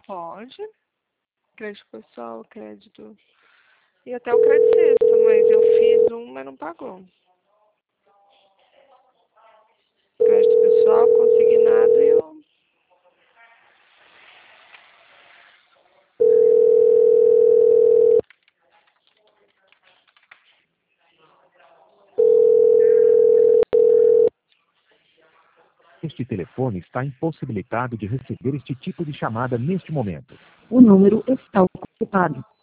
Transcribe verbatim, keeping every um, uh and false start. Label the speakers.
Speaker 1: Pode. Crédito pessoal, crédito. E até o crédito sexta, mas eu fiz um, mas não pagou. Crédito pessoal, consignado e eu.
Speaker 2: Este telefone está impossibilitado de receber este tipo de chamada neste momento.
Speaker 3: O número está ocupado.